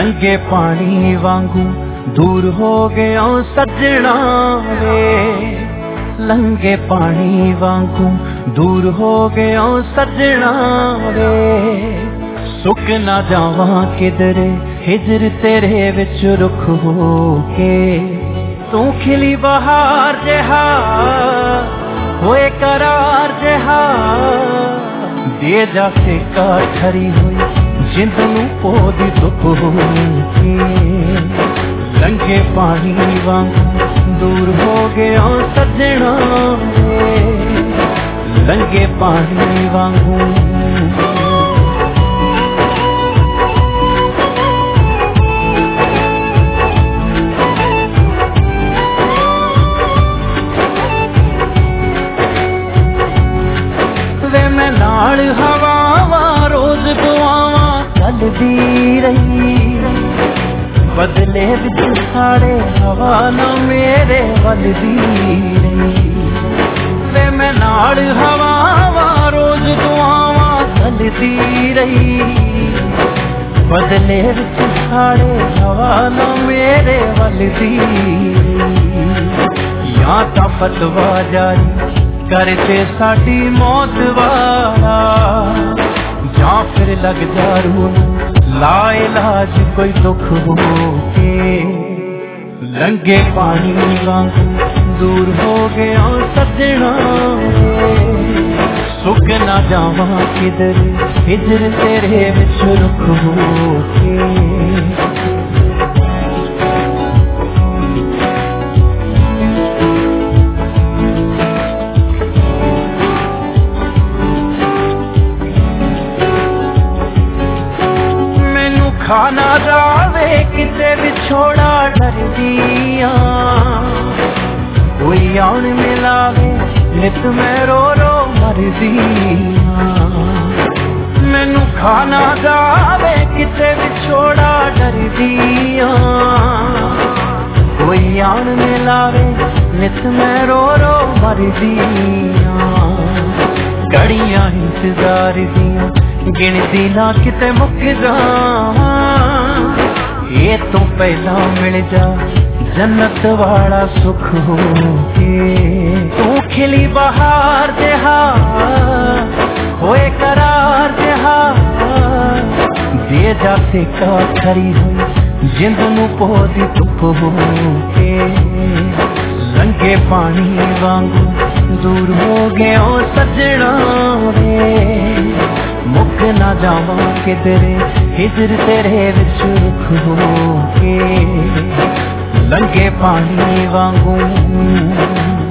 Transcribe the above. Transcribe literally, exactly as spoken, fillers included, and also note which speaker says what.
Speaker 1: लंगे पानी वांगू दूर हो गया सजना वे, लंगे पानी वांगू दूर हो गया सजना वे। सुक ना जावा किधरे हिजर तेरे विच रुख हो के, तू खिली बहार जहा होए करार जहा, दे जा से का ठरी हुई जिंद नू पोदी दुख हो के। लंगे पानी वांगू दूर हो गया सजना वे, लंगे पानी वांगू। वे मैं नाल हवावा रोज दुआवा चलदी रही, बदले विच साड़े हवा ना मेरे वलदी रही। वे मैं नाल हवावा रोज दुआवा चलदी रही, बदले विच साड़े हवा ना मेरे वलदी रही। या तां फतवा जारी करते साडी मौत वाला, या फिर लग जा रू ला इलाज कोई दुख हो के। लंगे पानी वांगू दूर हो गया सजना वे, सुक ना जावा किधर हिजर तेरे विच रुख हो के। खाना जावे किते विछोड़ा डरदिया, कोई आन मिलावे नित मैं रो रो मरदिया। मैनू खाना जावे किते विछोड़ा डरदिया, कोई आन मिलावे नित मैं रो रो मरदिया। घड़ियां इंतजार दिया गिनती ना किते मुक जावा, ये तो पहला मिल जा जन्नत वाला सुख हो के। तू खिली बहार जहा होए करार जहा, दे जा से का खरी हुई जिंद नू पोदी दुख हो के। लंगे पानी वांगू दूर हो गया सजना वे, मुक ना जावा किधरे हिजर तेरे विच रुख हो के। लंगे पानी वांगू